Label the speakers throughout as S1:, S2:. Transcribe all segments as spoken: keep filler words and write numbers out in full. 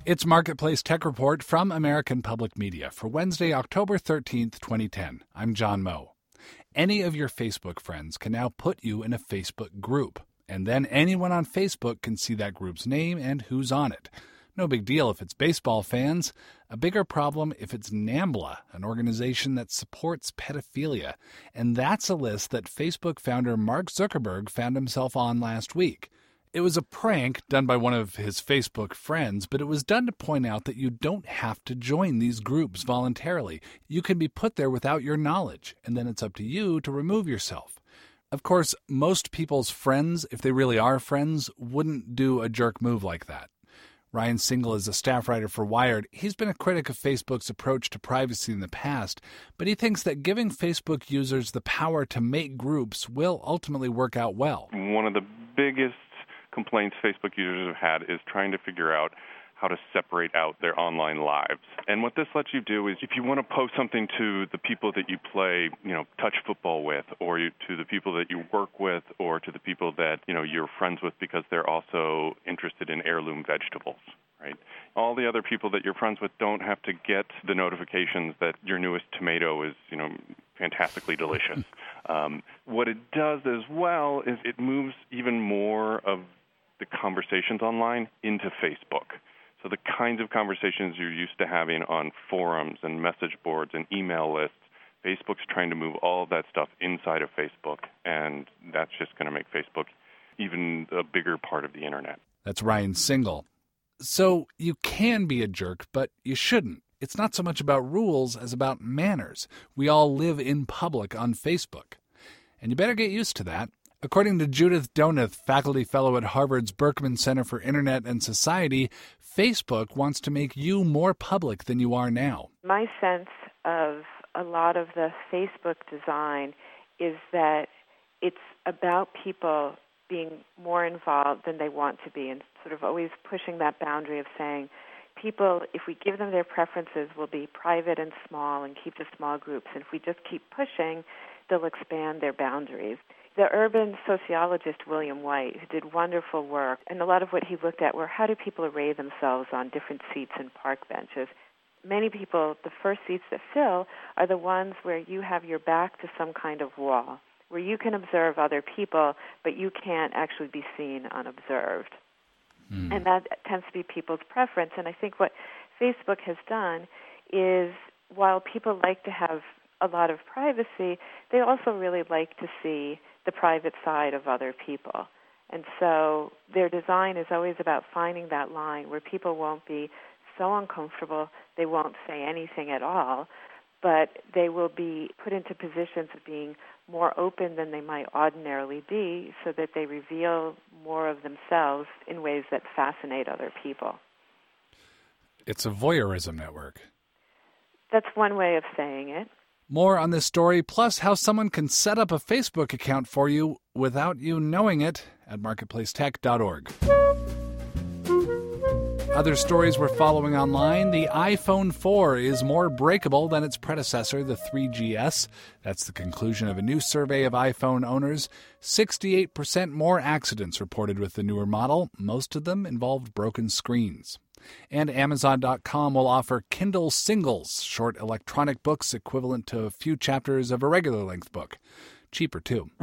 S1: It's Marketplace Tech Report from American Public Media for Wednesday, October thirteenth, twenty ten. I'm John Moe. Any of your Facebook friends can now put you in a Facebook group, and then anyone on Facebook can see that group's name and who's on it. No big deal if it's baseball fans. A bigger problem if it's NAMBLA, an organization that supports pedophilia. And that's a list that Facebook founder Mark Zuckerberg found himself on last week. It was a prank done by one of his Facebook friends, but it was done to point out that you don't have to join these groups voluntarily. You can be put there without your knowledge, and then it's up to you to remove yourself. Of course, most people's friends, if they really are friends, wouldn't do a jerk move like that. Ryan Singal is a staff writer for Wired. He's been a critic of Facebook's approach to privacy in the past, but he thinks that giving Facebook users the power to make groups will ultimately work out well.
S2: One of the biggest complaints Facebook users have had is trying to figure out how to separate out their online lives. And what this lets you do is if you want to post something to the people that you play, you know, touch football with, or you, to the people that you work with, or to the people that, you know, you're friends with because they're also interested in heirloom vegetables, right? All the other people that you're friends with don't have to get the notifications that your newest tomato is, you know, fantastically delicious. Um, what it does as well is it moves even more of the conversations online into Facebook. So the kinds of conversations you're used to having on forums and message boards and email lists, Facebook's trying to move all of that stuff inside of Facebook, and that's just going to make Facebook even a bigger part of the internet.
S1: That's Ryan Singal. So you can be a jerk, but you shouldn't. It's not so much about rules as about manners. We all live in public on Facebook. And you better get used to that. According to Judith Donath, faculty fellow at Harvard's Berkman Center for Internet and Society, Facebook wants to make you more public than you are now.
S3: My sense of a lot of the Facebook design is that it's about people being more involved than they want to be, and sort of always pushing that boundary of saying people, if we give them their preferences, will be private and small and keep the small groups. And if we just keep pushing, they'll expand their boundaries. The urban sociologist William White, who did wonderful work, and a lot of what he looked at were how do people array themselves on different seats and park benches. Many people, the first seats that fill are the ones where you have your back to some kind of wall, where you can observe other people, but you can't actually be seen unobserved. Mm. And that tends to be people's preference. And I think what Facebook has done is, while people like to have a lot of privacy, they also really like to see the private side of other people. And so their design is always about finding that line where people won't be so uncomfortable they won't say anything at all, but they will be put into positions of being more open than they might ordinarily be so that they reveal more of themselves in ways that fascinate other people.
S1: It's a voyeurism network.
S3: That's one way of saying it.
S1: More on this story, plus how someone can set up a Facebook account for you without you knowing it, at marketplace tech dot org. Other stories we're following online: the iPhone four is more breakable than its predecessor, the three G S. That's the conclusion of a new survey of iPhone owners. sixty-eight percent more accidents reported with the newer model. Most of them involved broken screens. And Amazon dot com will offer Kindle Singles, short electronic books equivalent to a few chapters of a regular-length book. Cheaper, too.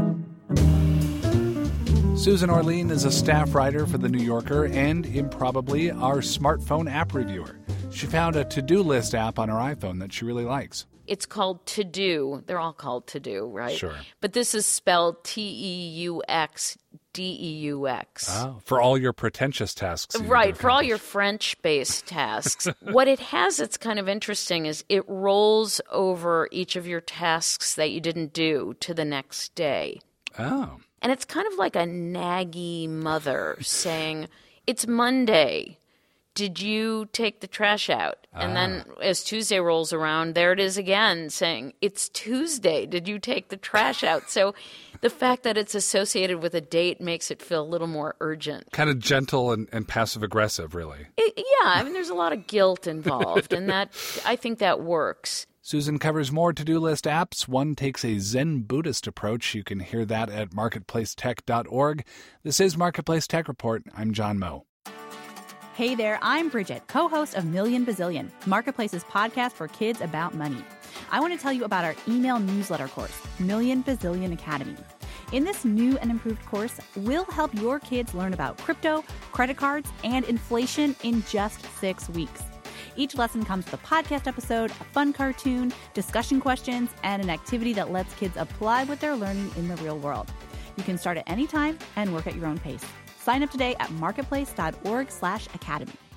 S1: Susan Orlean is a staff writer for The New Yorker and, improbably, our smartphone app reviewer. She found a to-do list app on her iPhone that she really likes.
S4: It's called To Do. They're all called To Do, right?
S1: Sure.
S4: But this is spelled T E U X D E U X.
S1: Oh, for all your pretentious tasks.
S4: Right, for all your French-based tasks. What it has that's kind of interesting is it rolls over each of your tasks that you didn't do to the next day.
S1: Oh.
S4: And it's kind of like a naggy mother saying, it's Monday. Did you take the trash out? And ah. then as Tuesday rolls around, there it is again saying, it's Tuesday. Did you take the trash out? So the fact that it's associated with a date makes it feel a little more urgent.
S1: Kind of gentle and, and passive-aggressive, really.
S4: It, yeah, I mean, there's a lot of guilt involved, and that I think that works.
S1: Susan covers more to-do list apps. One takes a Zen Buddhist approach. You can hear that at marketplace tech dot org. This is Marketplace Tech Report. I'm John Moe.
S5: Hey there, I'm Bridget, co-host of Million Bazillion, Marketplace's podcast for kids about money. I want to tell you about our email newsletter course, Million Bazillion Academy. In this new and improved course, we'll help your kids learn about crypto, credit cards, and inflation in just six weeks. Each lesson comes with a podcast episode, a fun cartoon, discussion questions, and an activity that lets kids apply what they're learning in the real world. You can start at any time and work at your own pace. Sign up today at marketplace.org slash academy.